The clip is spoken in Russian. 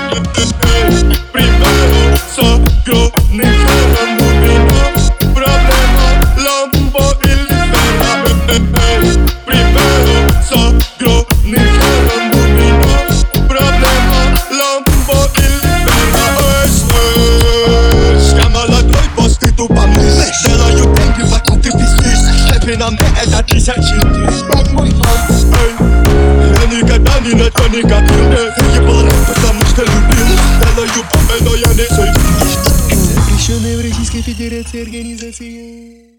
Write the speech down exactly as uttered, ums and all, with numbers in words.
Primero с огромным шагом у меня проблема Ламбо или Феррари. Примеру с огромным шагом у меня проблема Ламбо или Феррари. Я молодой, босс, ты тупо мыслишь. Делаю деньги, пока ты пиздишь. Шефи на мне это тысячи тысяч. Мой я никогда ни на то не копил. Ебал рэп, потому что любил. Делаю бомбы, но я не сойду. Запрещенные в Российской Федерации организации.